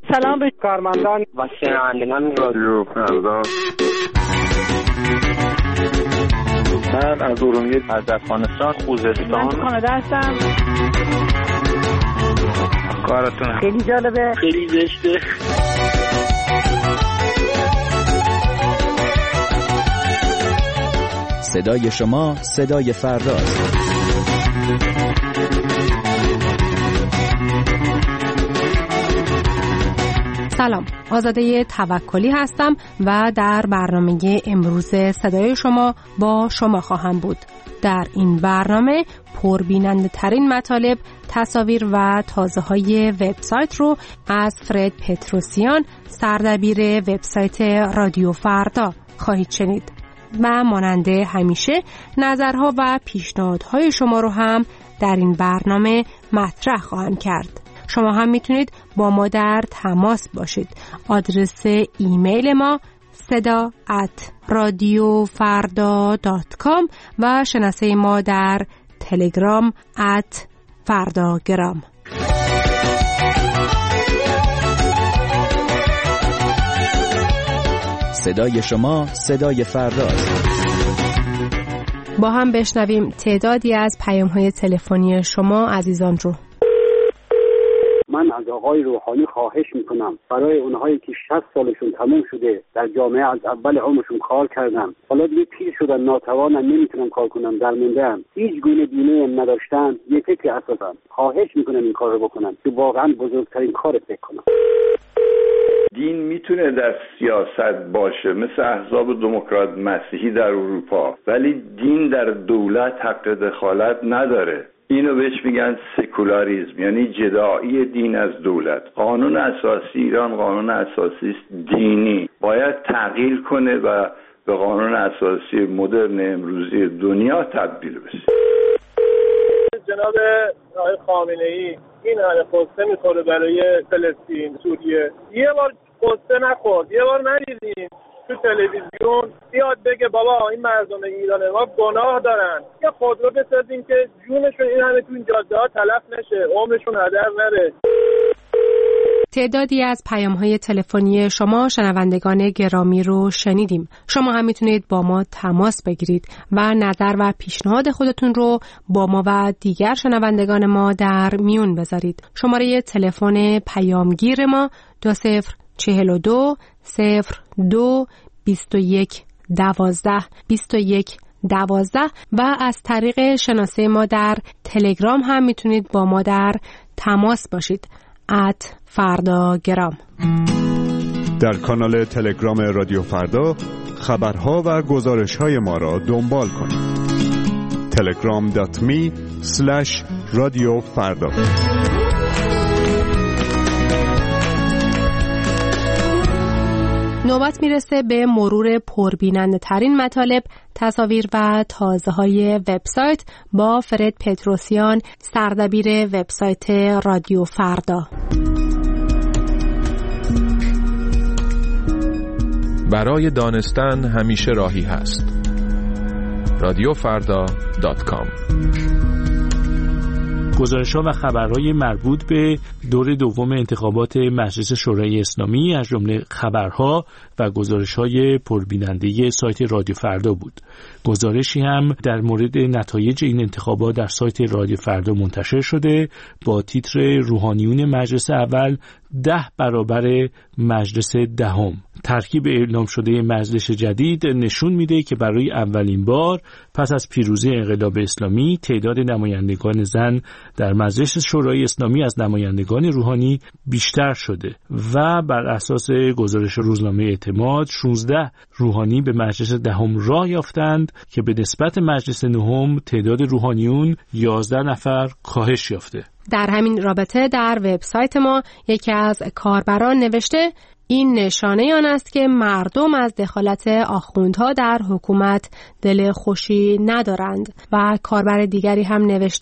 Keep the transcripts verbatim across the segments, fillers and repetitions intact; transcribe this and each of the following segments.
سلام به کارمندان و شنوندگان رادیو فردا. من از ارومیه، از افغانستان، خوزستان. من کانادا هستم. کارتون خیلی جالبه، خیلی زشته. صدای شما صدای فرداست. سلام، آزاده توکلی هستم و در برنامه امروز صدای شما با شما خواهم بود. در این برنامه پربیننده ترین مطالب، تصاویر و تازه های وبسایت رو از فرد پتروسیان، سردبیر وبسایت رادیو فردا خواهید شنید. و ماننده همیشه نظرها و پیشنهادهای شما رو هم در این برنامه مطرح خواهم کرد. شما هم میتونید با ما در تماس باشید. آدرس ایمیل ما صدا ات رادیو فردا دات کام و شناسه ما در تلگرام ات فرداگرام. صدای شما صدای فرداست. با هم بشنویم تعدادی از پیام‌های تلفنی شما عزیزان رو. من از آقای روحانی خواهش میکنم برای اونهایی که شصت سالشون تموم شده، در جامعه از اول عمرشون کار کردن، حالا دیگه پیر شدن، ناتوانن، نمیتونن کار کنن، درموندن، هیچ گونه بیمه نداشتن، یک فکر اساسا خواهش میکنم این کار رو بکنن که واقعا بزرگترین کار فکر کنن. دین میتونه در سیاست باشه مثل احزاب دموکرات مسیحی در اروپا، ولی دین در دولت حق دخالت نداره. اینو بهش میگن سکولاریسم، یعنی جدایی دین از دولت. قانون اساسی ایران قانون اساسی دینی باید تغییر کنه و به قانون اساسی مدرن امروزی دنیا تبدیل بشه. جناب آقای خامنه‌ای این همه قصه میخوره برای فلسطین، سوریه. یه بار قصه نخورد، یه بار ندیدیم تو تلویزیون بیاد بگه بابا این مردم ایران ما گناه دارن، یه خودرو بسازیم که جونشون این همه تو این جاده‌ها تلف نشه، عمرشون هدر نره. تعدادی از پیام‌های تلفنی شما شنوندگان گرامی رو شنیدیم. شما هم میتونید با ما تماس بگیرید و نظر و پیشنهاد خودتون رو با ما و دیگر شنوندگان ما در میون بذارید. شماره تلفن پیامگیر ما دو صفر چهل و دو صفر دو بیست و یک دوازده بیست و یک دوازده و از طریق شناسه ما در تلگرام هم میتونید با ما در تماس باشید. ات فرداگرام. در کانال تلگرام رادیو فردا خبرها و گزارش‌های ما را دنبال کنید. تلگرام دات می اسلش رادیو فردا. نوبت میرسه به مرور پربیننده ترین مطالب، تصاویر و تازه های وبسایت با فرد پتروسیان، سردبیر وبسایت رادیو فردا. برای دانستن همیشه راهی هست. رادیو فردا دات کام. گزارش‌ها و خبرهای مربوط به دور دوم انتخابات مجلس شورای اسلامی از جمله خبرها و گزارش‌های پربیننده سایت رادیو فردا بود. گزارشی هم در مورد نتایج این انتخابات در سایت رادیو فردا منتشر شده با تیتر روحانیون مجلس اول ده برابر مجلس دهم. ترکیب اعلام شده مجلس جدید نشون میده که برای اولین بار پس از پیروزی انقلاب اسلامی تعداد نمایندگان زن در مجلس شورای اسلامی از نمایندگان روحانی بیشتر شده و بر اساس گزارش روزنامه اعتماد شانزده روحانی به مجلس دهم راه یافتند که به نسبت مجلس نهم تعداد روحانیون یازده نفر کاهش یافته. در همین رابطه در وبسایت ما یکی از کاربران نوشته این نشانه آن است که مردم از دخالت آخوندها در حکومت دل خوشی ندارند و کاربر دیگری هم نوشته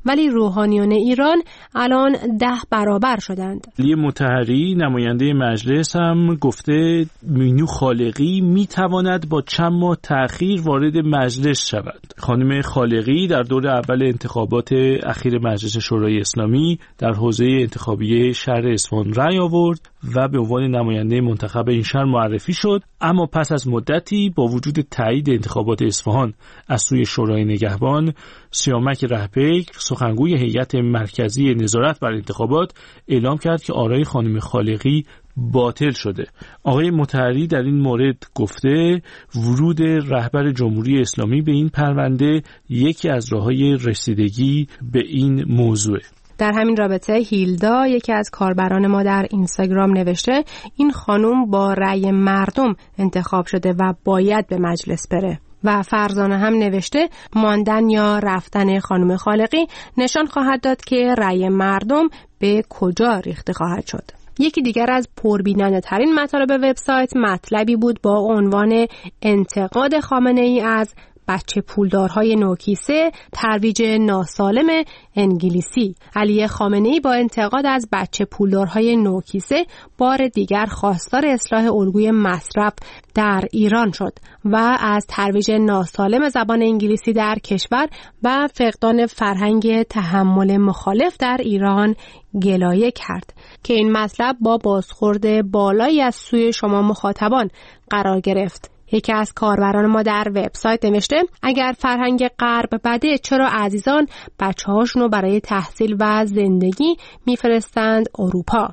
ولی روحانیون ایران الان ده برابر شدند. علی مطهری نماینده مجلس هم گفته مینو خالقی میتواند با چند ماه تأخیر وارد مجلس شود. خانم خالقی در دور اول انتخابات اخیر مجلس شورای اسلامی در حوزه انتخابی شهر اصفهان رأی آورد و به عنوان نماینده منتخب این شهر معرفی شد، اما پس از مدتی با وجود تایید انتخابات اصفهان از سوی شورای نگهبان، سیامک رهپیک سخنگوی هیئت مرکزی نظارت بر انتخابات اعلام کرد که آرای خانم خالقی باطل شده. آقای مطهری در این مورد گفته ورود رهبر جمهوری اسلامی به این پرونده یکی از راه‌های رسیدگی به این موضوع. در همین رابطه هیلدا یکی از کاربران ما در اینستاگرام نوشته این خانم با رأی مردم انتخاب شده و باید به مجلس بره. و فرزانه هم نوشته ماندن یا رفتن خانم خالقی نشان خواهد داد که رأی مردم به کجا ریخته خواهد شد. یکی دیگر از پربیننده ترین مطالب وبسایت مطلبی بود با عنوان انتقاد خامنه‌ای از بچه پولدارهای نوکیسه، ترویج ناسالم انگلیسی. علی خامنه‌ای با انتقاد از بچه پولدارهای نوکیسه بار دیگر خواستار اصلاح الگوی مصرف در ایران شد و از ترویج ناسالم زبان انگلیسی در کشور و فقدان فرهنگ تحمل مخالف در ایران گلایه کرد که این مطلب با بازخورد بالایی از سوی شما مخاطبان قرار گرفت. یکی از کاربران ما در وبسایت نوشته اگر فرهنگ غرب بده چرا عزیزان بچه هاشونو برای تحصیل و زندگی میفرستند اروپا.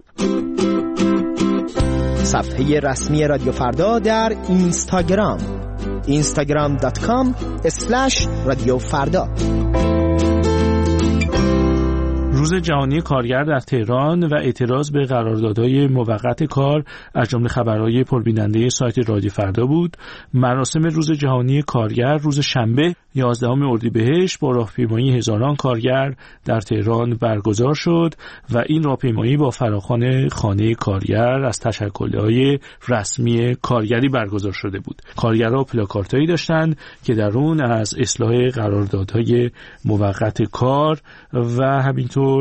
صفحه رسمی رادیو فردا در اینستاگرام اینستاگرام دات کام اسلش رادیو فردا. روز جهانی کارگر در تهران و اعتراض به قراردادهای موقت کار از جمله خبرهای پربیننده سایت رادیو فردا بود. مراسم روز جهانی کارگر روز شنبه یازدهم اردیبهشت با راهپیمایی هزاران کارگر در تهران برگزار شد و این راهپیمایی با فراخوان خانه کارگر از تشکل‌های رسمی کارگری برگزار شده بود. کارگرها پلاکاردهایی داشتند که در اون از اصلاح قراردادهای موقت کار و همینطور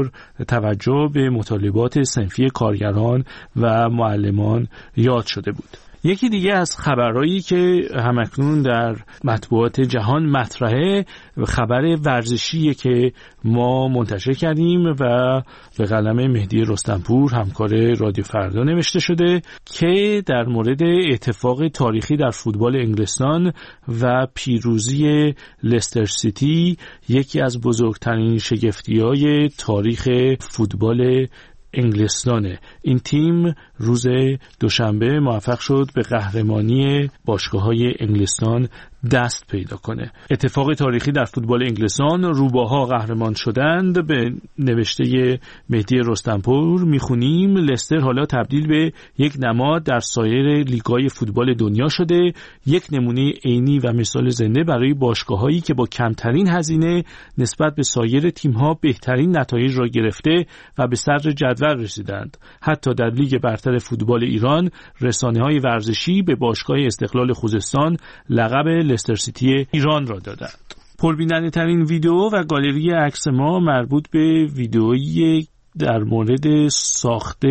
توجه به مطالبات صنفی کارگران و معلمان یاد شده بود. یکی دیگه از خبرهایی که همکنون در مطبوعات جهان مطرحه خبر ورزشیه که ما منتشر کردیم و به قلم مهدی رستمپور همکار رادیو فردا نوشته شده که در مورد اتفاق تاریخی در فوتبال انگلستان و پیروزی لستر سیتی، یکی از بزرگترین شگفتی‌های تاریخ فوتبال انگلستانه. این تیم روز دوشنبه موفق شد به قهرمانی باشگاه‌های انگلستان دست پیدا کنه. اتفاق تاریخی در فوتبال انگلستان، روباها قهرمان شدند. به نوشته مهدی رستمپور میخونیم لستر حالا تبدیل به یک نماد در سایر لیگ‌های فوتبال دنیا شده، یک نمونه عینی و مثال زنده برای باشگاه‌هایی که با کمترین هزینه نسبت به سایر تیم‌ها بهترین نتایج را گرفته و به صدر جدول رسیدند. حتی در لیگ برتر فوتبال ایران رسانه‌های ورزشی به باشگاه استقلال خوزستان لقب لستر سیتی ایران را دادند. پربیننده ترین ویدیو و گالری عکس ما مربوط به ویدئویی در مورد ساخت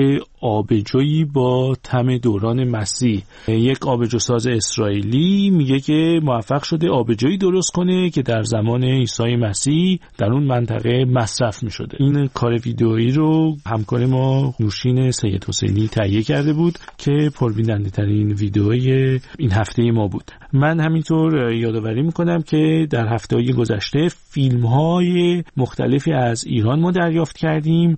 آبجویی با طعم دوران مسیح. یک آبجوساز اسرائیلی میگه که موفق شده آبجویی درست کنه که در زمان عیسی مسیح در اون منطقه مصرف میشده. این کار ویدئویی رو همکار ما نوشین سید حسینی تهیه کرده بود که پربیننده ترین ویدئوی این هفته ما بود. من همینطور یادآوری میکنم که در هفته‌های گذشته فیلم‌های مختلفی از ایران ما دریافت کردیم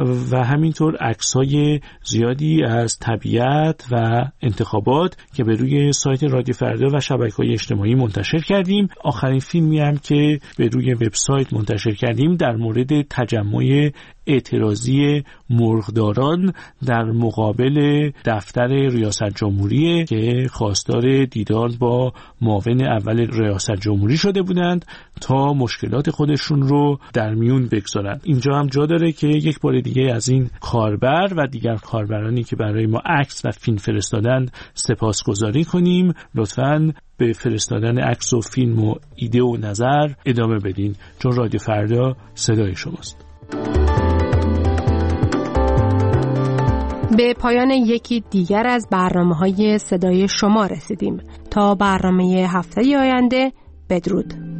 و همینطور عکس‌های زیادی از طبیعت و انتخابات که به روی سایت رادیو فردا و شبکه‌های اجتماعی منتشر کردیم. آخرین فیلمی هم که به روی وبسایت منتشر کردیم در مورد تجمع اعتراضی مرغداران در مقابل دفتر ریاست جمهوری که خواستار دیدار با معاون اول ریاست جمهوری شده بودند تا مشکلات خودشون رو در میون بگذارند. اینجا هم جا داره که یک بار دیگه از این کاربر و دیگر کاربرانی که برای ما عکس و فیلم فرستادند سپاسگزاری کنیم. لطفاً به فرستادن عکس و فیلم و ایده و نظر ادامه بدین، چون رادیو فردا صدای شماست. به پایان یکی دیگر از برنامه‌های صدای شما رسیدیم. تا برنامه هفته آینده، بدرود.